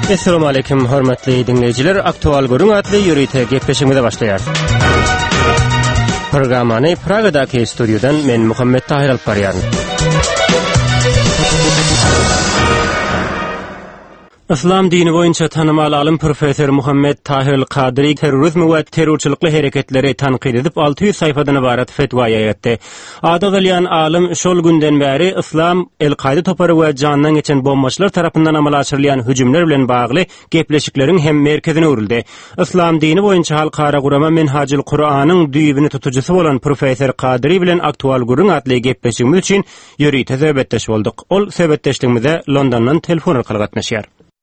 Assalamu alaykum hormatly dinleyiciler. Aktual görün adlı yürüyte gepleşmede başlayar. Programany Praga'daki stüdyodan men Muhammed Tahir Alparyan. İslam dini boyunca tanımal alim Profesör Muhammed Tahir El-Kadri terörizm we terörçülükli hareketleri tanqid edip 600 sayfadan ibaret fetva yayatdy. Ada galyan alim şol günden bäri İslam El-Kaide topary we jandan geçen bombaçylar tarapyndan amala aşyrylýan hüjümler bilen bagly gepleşikleriň hem merkezine urildi. İslam dini boyunca halkara gurama Menhajul Kur'anyň düýbini tutucusy bolan Profesör Kadri bilen aktual gurun adly gepleşigimiz üçin ýöri söhbetdeş boldyk. Ol söhbetdeşligimizde Londondan telefon arkaly gatnaşýar.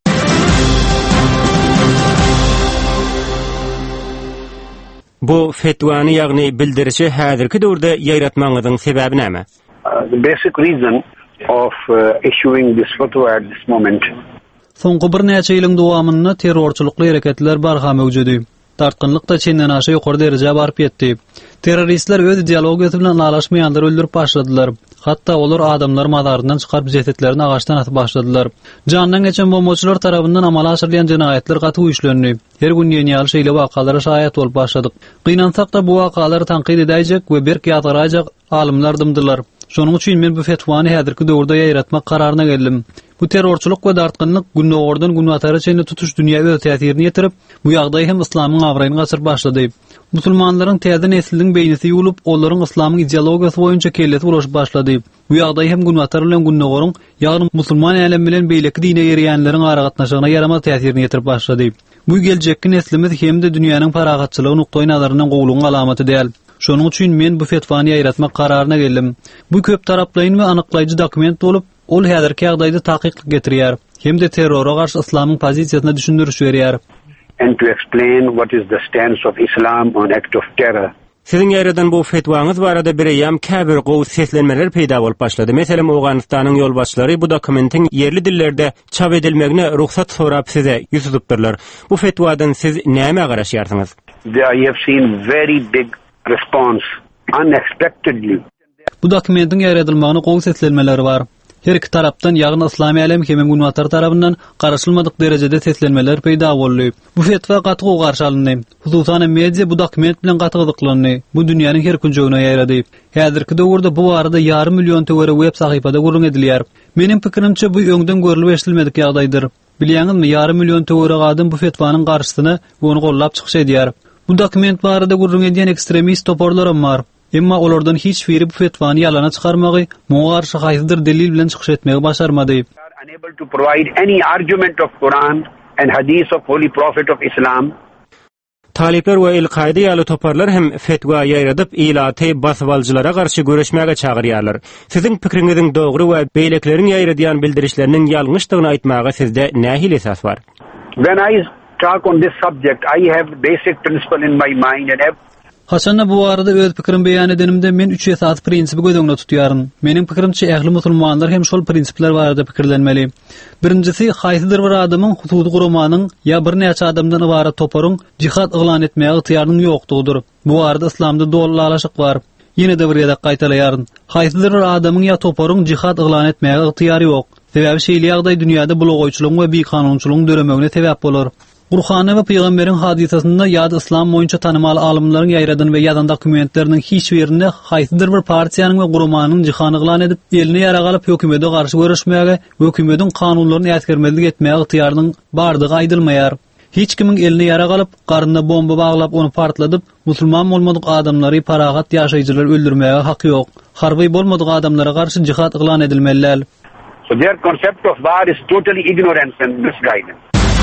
Bu fetvany ýagny bildirişi häzirki döwürde ýaýratmagynyň sebebi näme? The basic reason of issuing this fatwa at this moment. Soňky bir näçe ýylyň dowamynda terrorçylykly hereketler barha mewjudi. Tartgynlyk da çenden aşy ýokary derejä baryp ýetdi. Terroristler öz ideologiyasy bilen alaşmaýanlar öldürüp başladylar. Hatda olar adamlar madaryndan çykaryp jesetlerini agaçdan atyp başladylar. Jandan geçen bombaçylar tarapyndan amala aşyrylýan jinaýatlar gaty işlendi. Her gün ýeni ýaly wakalara şaýat bolup başladyk. Gynansak da bu wakalary tanqid edäjek we berk ýatrajak alimler dymdylar. Şonuň üçin men bu fetvany häzirki döwürde ýaýratmak kararyna geldim. Bu terrorçylyk we dartgynlyk günnägordan günnätara çenli tutuş dünýäwe täsirini ýetirip, bu ýagdaý hem islamyň awraýyny gaçyr başlady. Musulmanlaryň täze nesliniň beýnisi ýulup, olaryň islamyň ideologiýasy boýunça kellet uruşyp başlady. Bu ýagdaý hem günnätara bilen günnägorun, ýagny musulman elem bilen beýleki dine ýerýänleriň ara gatnaşygyna ýaramaz täsirini ýetirip başlady. Bu geljekki neslimiz hem de dünýäniň paragatçylygy nukdaý nazaryndan gowlugyň alamaty däl. Şonuň üçin men bu fetvany ýaýratmak kararyna geldim. Bu köp taraplaýyn we anyklaýjy dokument bolup, ol häzirki ýagdaýda takyqlyk getirýär. Hem de terrora garşy islamyň pozisiýasyna düşündürüş berýär. And to explain what is the stance of Islam on act of terror. Sizin ýerden bu fetwaňyz barada bir ýam käbir gowy seslenmeler peýda bolup başlady. Meselem Awganystanyň ýolbaşçylary bu dokumentiň yerli dillerde çap edilmegine ruhsat sorap size ýüzüpdirler. Bu fetwadan siz näme garaşýarsyňyz? I have seen very big response unexpectedly. Bu dokumentin ýaradylmagyna gowy seslenmeleri bar. Her iki tarapdan ýagny islamy elem hem günnätar tarapyndan garaşylmadyk derejede seslenmeler peýda boldy. Bu fetwa gaty garşy alındy. Hususan media bu dokument bilen gaty gyzyklandy. Bu dünýäniň her künjegine ýarady. Häzirki döwürde bu barada ýarym million töwere web sahypada gurrun edilýär. Menim pikirimçe bu öňden görülip eşdilmedik ýagdaýdyr. Bilýäňizmi, ýarym million töwere gadym bu fetvanyň garşysyny ony gollap çykyş edýär. Bu dokument barada gurrun edýän ekstremist toporlaram bar. Emma olardan hiç biri bu fetvany ýalana çykarmagy, muňa garşy haýsydyr delil bilen çykyş etmegi başarmady. Unable to provide any argument of Quran and hadith of Holy Prophet of Islam. Talipler we El-Kaide ýaly toparlar hem fetwa ýaýradyp ilaty basbalçylara garşy göreşmäge çagyrýarlar. Sizin pikiriňiziň dogry we beýlekleriň ýaýradýan bildirişleriniň ýalňyşdygyny aýtmaga sizde nähili esas bar? When I talk on this subject, I have basic principle in my mind and Haçanda bu arada öz pikirim beýan edenimde men 3 esas prinsipi gözeňde tutýaryn. Menim pikirimçe ähli musulmanlar hem şol prinsipler barada pikirlenmeli. Birincisi, haýsydyr bir adamyň husudy gurmanyň ýa bir näçe adamdan ibaret toparyň jihad eglan etmäge ýetirýänyň ýokdugydyr. Bu arada islamda dollalaşyk bar. Ýene de bir ýerde gaýtalaýaryn. Haýsydyr bir adamyň ýa toparyň jihad eglan etmäge ýetirýäri ýok. Sebäbi şeýle ýagdaý dünýäde bulogoýçylygyň we bikanunçylygyň döremegine sebäp bolar. Qur'any we peýgamberiň hadisasynda ýa-da islam boýunça tanymal alimlaryň ýaýradan we ýazan dokumentleriniň hiç birinde haýsydyr bir partiýanyň we gurmanyň jihany eglan edip elini ýaragalyp hökümete garşy görüşmäge we hökümetiň kanunlaryny ýetgermezlik etmäge ýetirýäriniň bardygy aýdylmaýar. Hiç kimiň elini ýaragalyp, garynda bomba baglap onu partladyp, musulman bolmadyk adamlary paragat ýaşaýjylar öldürmäge haky ýok. Harby bolmadyk adamlara garşy jihad eglan edilmeliler. So their concept of war is totally ignorance and misguidance.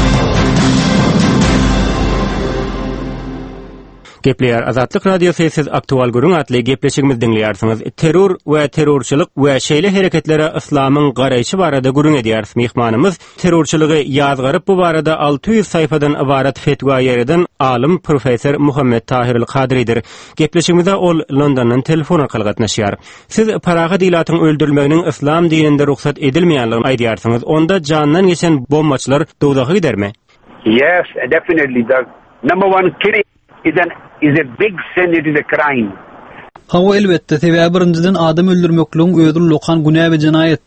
Gepleýär Azatlyk radiosu siz aktual görüň atly gepleşigimiz dinleýärsiňiz. Terror we terrorçylyk we şeýle hereketlere islamyň garaýşy barada görüň edýäris. Mehmanymyz terrorçylygy ýazgaryp bu barada 600 sayfadan ibaret fetwa ýerden alim Profesör Muhammed Tahir El-Kadridir. Gepleşigimizde ol Londondan telefon arkaly gatnaşýar. Siz paragat ilatyň öldürülmeginiň islam dininde ruhsat edilmeýänligini aýdýarsyňyz. Onda jandan geçen bombaçylar dowdagy gidermi? Yes, definitely. The number one killing is a big sin, it is a crime. Hawa elbette sebäbi birinciden adam öldürmekliň özüň lokan günä we jinaýetdir.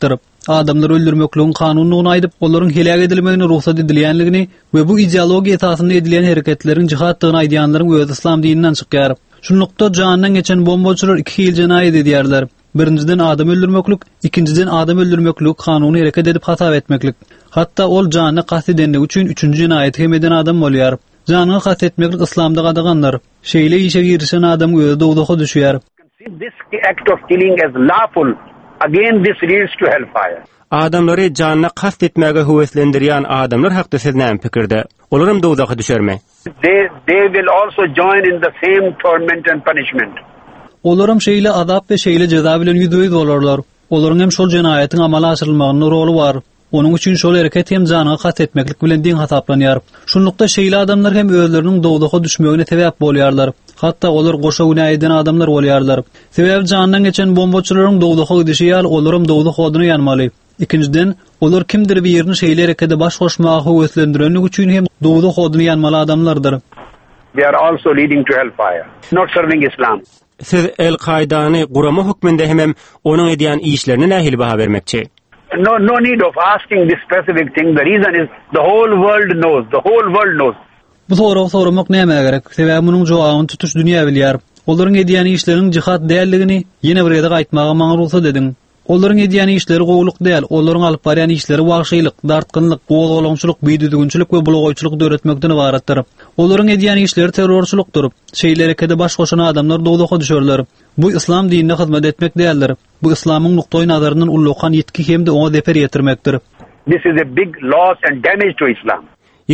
adamlar öldürmekliğin kanunluğunu aydıp, onların helak edilmegine ruhsat edilýänligini we bu ideologiýa esasynda edilen hereketlerin cihadyny aýdýanlaryň öz islam dininden çykýar. Şunlukda janydan geçen bombaçylar iki hil jenaýet edýärler. Birinciden adam öldürmeklik, ikinciden adam öldürmeklik kanuny hereket edip hata etmeklik. Hatta ol janyny qasd edenlik üçin üçüncü jenaýet hem eden adam bolýar. Janyny qasd etmeklik islamda gadaganlar. Şeýle işe girişen adam öýde dowdaga düşýär. This act of killing as lawful, again this leads to hellfire. Adamlary janyna qasd etmäge höweslendirýän adamlar hakda siz näme pikirde? Olaram dowdaga düşermi? They will also join in the same torment and punishment. Olaram şeýle azap we şeýle jaza bilen ýüzüýüz bolarlar. Olaryň hem şol jenaýatyň amala aşyrylmagynyň rolu bar. Onuň üçin şol hereket hem janyny qasd etmeklik bilen diň hasaplanýar. Şunlukda şeýle adamlar hem özleriniň dowdaga düşmegine sebäp bolýarlar. Hatta olar goşa günah eden adamlar bolýarlar. Sebäbi janydan geçen bombaçylaryň dowdaga gidişi ýaly olaram dowda hodyny ýanmaly. İkinciden, olar kimdir bir ýerini şeýle herekete baş goşmagy höweslendirenlik üçin hem dowda hodyny ýanmaly adamlardyr. They are also leading to hellfire, not serving Islam. Siz El-Qaidany gurama hukmünde hem onuň edýän işlerini nähili baha bermekçi? No need of asking this specific thing. The reason is the whole world knows. The whole world knows. Bu soramak näme gerek? Sebäbi munyň jogabyny tutuş dünýä bilýär. Olaryň edýän işleriniň cihat däldigini ýene bir ýerde gaýtmaga maňa ruhsat edin. Olaryň edýän işleri gowluk däl, olaryň alyp barýan işleri wagşylyk, dartgynlyk, gowgolagçylyk, beýdidiginçilik we bulagaýçylyk döretmekden ibaratdyr. Olaryň edýän işleri terrorçylykdyr. Şeýle herekete baş goşan adamlar dowdaga düşerler. Bu islam dinine hyzmat etmek däldir. Bu islamyň nukdaý nazaryndan ullukan ýetki hem de oňa deper ýetirmekdir. This is a big loss and damage to Islam.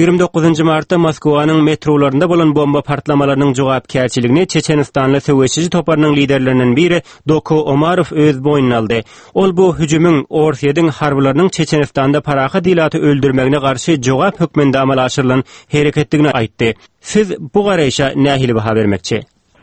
29 martda Moskwanyň metrolarynda bolan bomba partlamalarynyň jogapkärçiligini Çeçenistanly söwüşçi toparnyň liderlerinden biri Doko Omarov öz boýnuna aldy. Ol bu hüjümüň Orsiýadyň harbylarynyň Çeçenistanda paraha dilaty öldürmegine garşy jogap hökmünde amal aşyrylan hereketligini aýtdy. Siz bu garaýşa nähili baha bermekçi?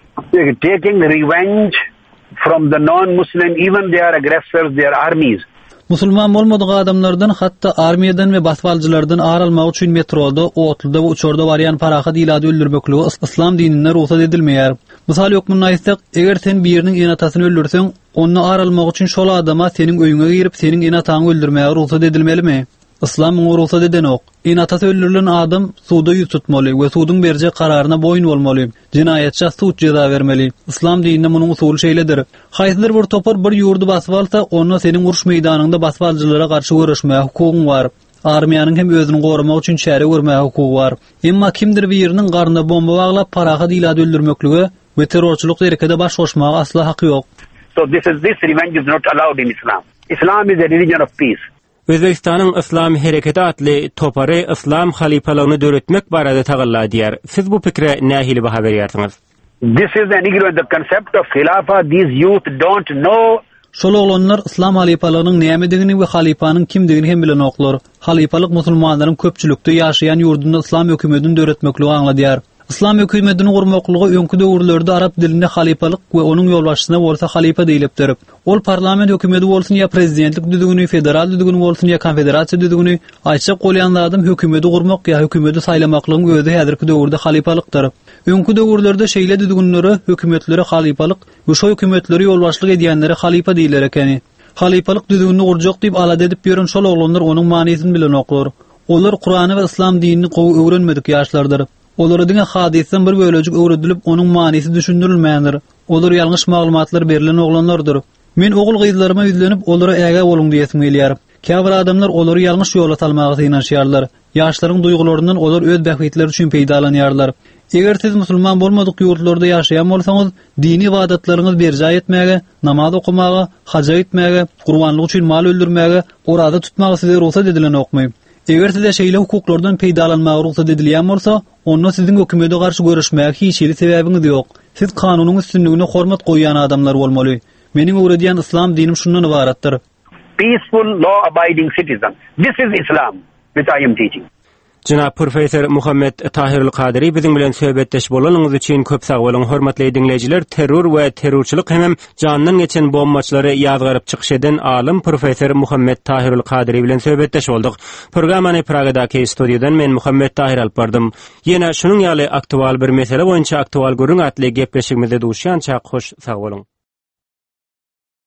Taking revenge from the non-Muslim, even they are aggressors, they are armies. Musulman bolmadyk adamlardan, hatta armiýadan we basbaljylardan aralmak üçin metroda, otluda we uçurda barýan paraha dilaty öldürmekligi islam dininde ruhsat edilmeýär. Misal ýokmuny aýtsak, eger sen bir ýeriniň enatasyny öldürseň, onu aralmak üçin şol adama seniň öýüňe girip seniň enataňy öldürmäge ruhsat edilmelimi? İslam onu ruhsat eden ok. Enatası öldürülen adam suda yüz tutmaly we sudyň berje kararyna boyun bolmaly. Cinayetçi suç ceza vermeli. İslam dininde munyň usuly şeýledir. Haýsydyr bir topar bir ýurdu basyp alsa, onu seniň uruş meýdanynda basbaljylara garşy görüşmäge hukugyň bar. Armiýanyň hem özüni goramak üçin şäre görmäge hukugy bar. Emma kimdir bir ýeriniň garnyna bomba baglap paraha dilaty öldürmekligi we terrorçylyk herekete baş goşmagy asla haky ýok. So this revenge is not allowed in Islam. Islam is a religion of peace. Özbekistanyň Islam hereketi atly topary islam halifalaryny döretmek barada tagalla diýär. Siz bu pikre nähili baha berýärsiňiz? This is an ignorant the concept of khilafa. These youth don't know. Şol oglanlar islam halifalarynyň nämedigini we halifanyň kimdigini hem bilen oklar. Halifalyk musulmanlaryň köpçülükde ýaşaýan ýurdunda islam hökümetini döretmekligi aňladýar. İslam hökümetini gurmaklygy öňkü döwürlerde arab dilinde halifalyk we onuň ýolbaşçysyna bolsa halifa diýilipdir. Ol parlament hökümeti bolsun ýa prezidentlik düdügini, federal düdügini bolsun ýa konfederasiýa düdügini aýça golýan adam hökümeti gurmak ýa hökümeti saýlamaklygyň özü häzirki döwürde halifalykdyr. Öňkü döwürlerde şeýle düdüginleri hökümetlere halifalyk we şo hökümetleri ýolbaşçylyk edýänlere halifa diýiler ekeni. Halifalyk düdügini gurjak diýip alad edip ýören şol oglanlar onuň manysyny bilen oklar. Olar Kur'any we islam dinini gowy öwrenmedik ýaşlardyr. Olara diňe hadisen bir bölejik öwredilip onuň manysy düşündirilmeýändir. Olar ýalňyş maglumatlar berilen oglanlardyr. Men ogul gyzlaryma ýüzlenip olara äge boluň diýesim gelýär. Käbir adamlar olary ýalňyş ýola salmagy synanýarlar. Ýaşlaryň duýgularyndan olar öz bähwitleri üçin peýdalanýarlar. Eger siz musulman bolmadyk ýurtlarda ýaşaýan bolsaňyz, dini ibadetleriniz berja etmäge, namaz okumaga, haja etmäge, gurbanlyk üçin mal öldürmäge, orada tutmagy size ruhsat edilen okmy. Eger size şeýle hukuklardan peýdalanmagy ruhsat edilýän bolsa, onu siziň hökümete garşy görüşmäge hiç ýeri sebäbiňiz ýok. Siz kanunyň üstünligine hormat goýan adamlar bolmaly. Meniň öwredýän islam dinim şundan ibaratdyr. Peaceful, law-abiding citizen. This is Islam, which I am teaching. Janaab Profesor Muhammed Tahir el-Qadiri biziň bilen söhbetdeş bolanyňyz üçin köp sag bolan hormatly dinleyijiler. Terror we terrorçylyk hem janyndan geçen bombaçylary ýazgaryp çykyş eden alim Profesor Muhammed Tahir el-Qadiri bilen söhbetdeş boldyk. Programany Pragadaky studiýadan men Muhammed Tahir alyp bardym. Ýene şunyň ýaly aktual bir mesele boýunça aktual görüň atly gepleşigimizde duşýança hoş sag bolun.